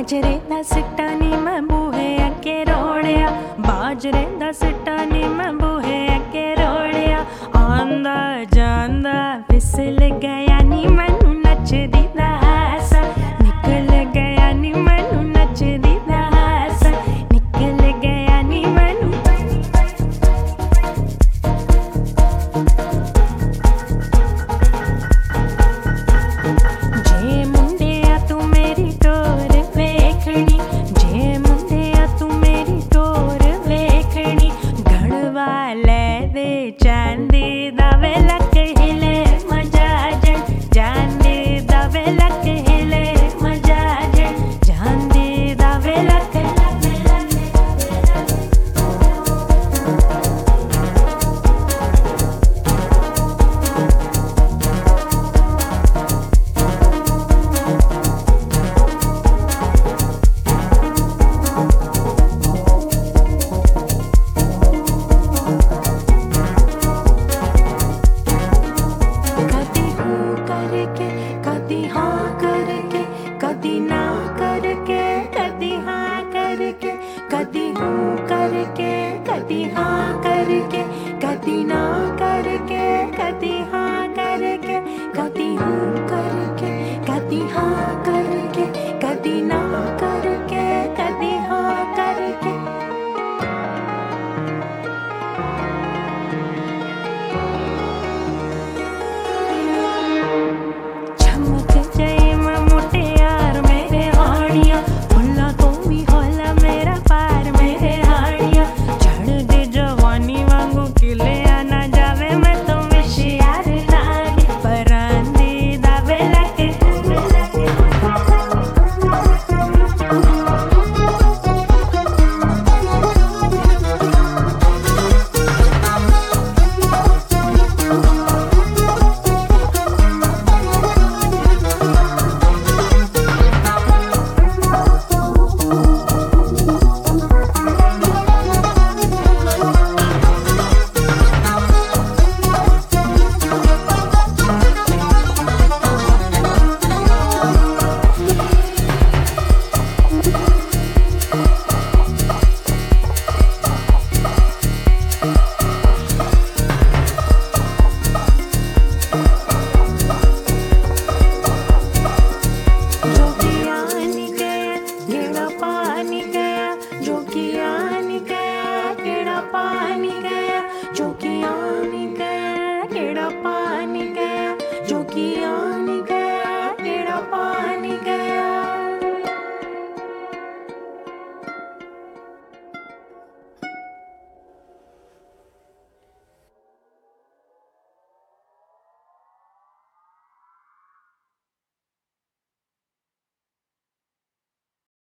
बाजरे दा सिट्टा नी मैं बूहे अगे रोड़िया, बाजरे दा सिट्टा नी मैं बूहे अगे रोड़िया। आंदा जांदा फिसल गया नी मैनू नचदी दा हासा, निकल गया नी मैनू नचदी दा हासा, निकल गया नी मैनू। जे मुंडिया तू मेरी टोर वेखनी, जे मुंडिया तू मेरी टोर वेखनी, घड़वा ले दे चांदी दा वे लक हिले मजा जन, चांदी दा वे लक हिले मजा जन, चांदी दा वे लक। कदी हाँ करके, कदी ना करके, कदी हाँ करके, कदी हूँ करके, कदी हाँ करके, कदी ना करके।